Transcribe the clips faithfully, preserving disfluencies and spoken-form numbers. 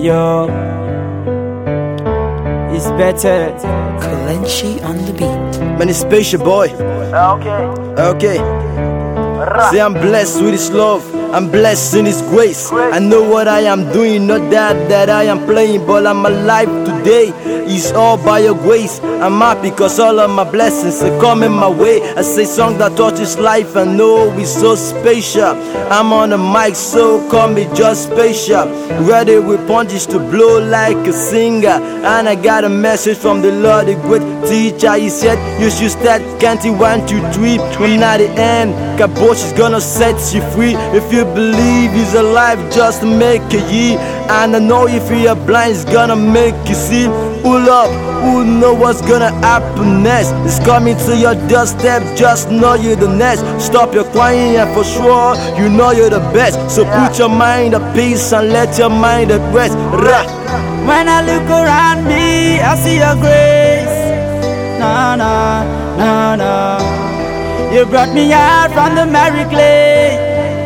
yo. It's better. Kalenchi on the beat. Man, it's special, boy. Okay. Okay. Say I'm blessed with His love, I'm blessed in His grace. I know what I am doing, not that that I am playing, but I'm alive today. It's all by your grace. I'm happy cause all of my blessings are coming my way. I say song that touches life, I know it's so special. I'm on the mic, so call me just special. Ready with punches to blow like a singer. And I got a message from the Lord, the great teacher. He said you should start counting one, two, three. When at the end, Kabosh is gonna set you free. If you believe He's alive, just make a ye. And I know if you're blind, He's gonna make you see. Pull up, who know what's gonna happen next? It's coming to your doorstep, just know you're the next. Stop your crying and for sure, you know you're the best. So put your mind at peace and let your mind at rest. Rah. When I look around me, I see your grace. No, no, no, no. You brought me out from the merry clay.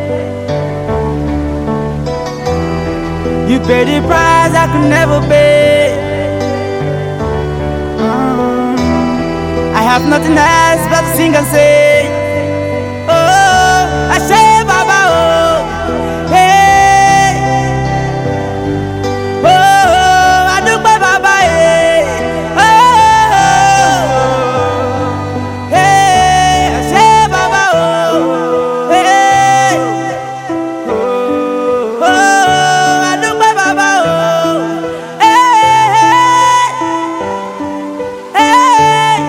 You paid the price I could never pay. I have nothing else but to sing and say, oh, I say Baba, oh, hey, oh, I do Baba, hey, oh, hey, I say Baba, oh, hey, oh, I do Baba, oh, hey, hey.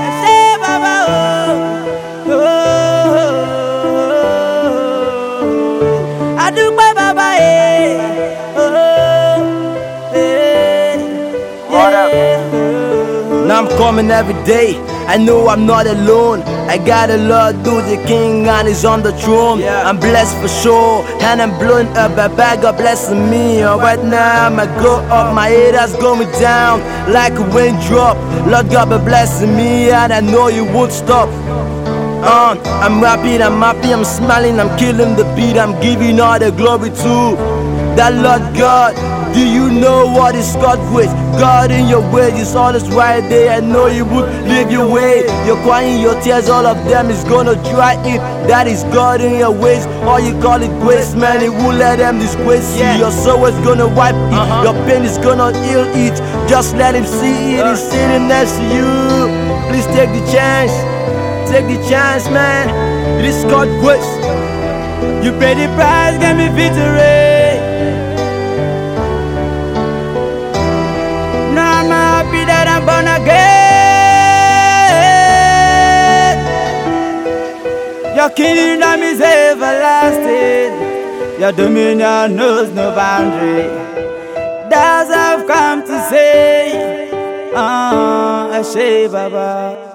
Now I'm coming every day, I know I'm not alone. I got a Lord, do the King and He's on the throne. yeah. I'm blessed for sure, and I'm blowing up a bag, God blessing me. And right now I'ma go up, my haters going down like a raindrop. Lord God be blessing me, and I know you won't stop. Uh, I'm happy, I'm happy, I'm smiling, I'm killing the beat, I'm giving all the glory to that Lord God. Do you know what is God with? God in your way is always right there. I know you would leave your way. You're crying your tears, all of them is gonna dry it. That is God in your ways, or you call it grace, man. He won't let them disgrace you. Your soul is gonna wipe it, uh-huh. Your pain is gonna heal it. Just let Him see it, He's sitting next to you. Please take the chance, take the chance, man. It is God grace. You paid the price, gave me victory. I'm born again. Your kingdom is everlasting. Your dominion knows no boundary. That's I've come to say. Ah, uh, I say, Baba.